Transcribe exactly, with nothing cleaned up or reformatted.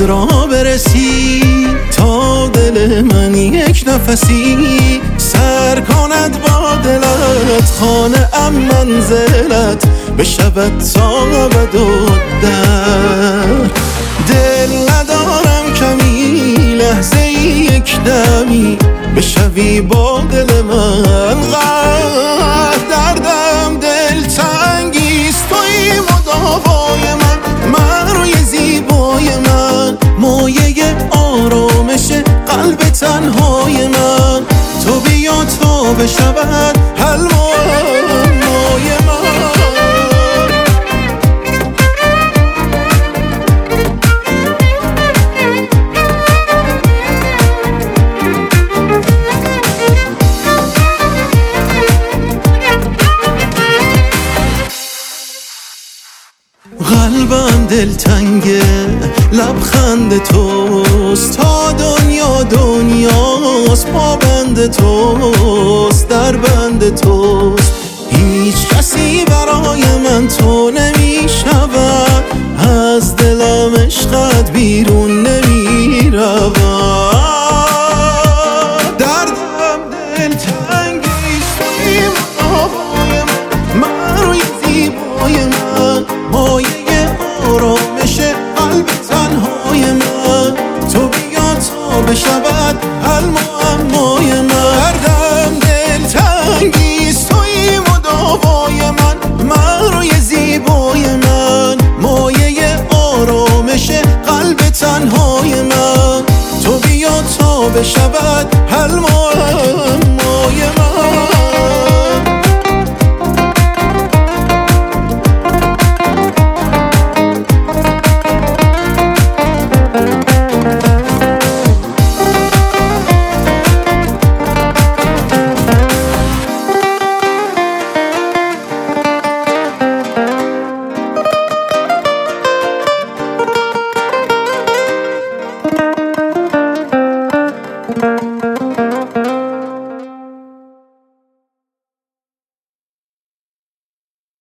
را برسی، تا دل من یک نفسی سر کند با دلت. خانه ام منزلت بشود تا ابد و در. دل ندارم کمی لحظه یک دمی بشوی با دل من. غرق دردم دل تنگیست، توی مداوای من، من روی زیبای من، مایه آرامش قلب تنهای من. تو بیا تا بشود حلوای من. قلبم دلتنگه، لبخند توست، تا دنیا دنیاست، با بند توست، در بند توست. هیچ کسی برای من تو نمی شود، از دلم عشقت بیرون نمی رود. دردم دلتنگیست، توی مداوای من، من روی زیبای من، مایه آرامش قلب تنهای من. تو بیا تا بشود حل معمای من. دردم دلتنگیست، توی مداوای من، من روی زیبای من، مایه آرامش قلب تنهای من. تو بیا تا بشود حل معمای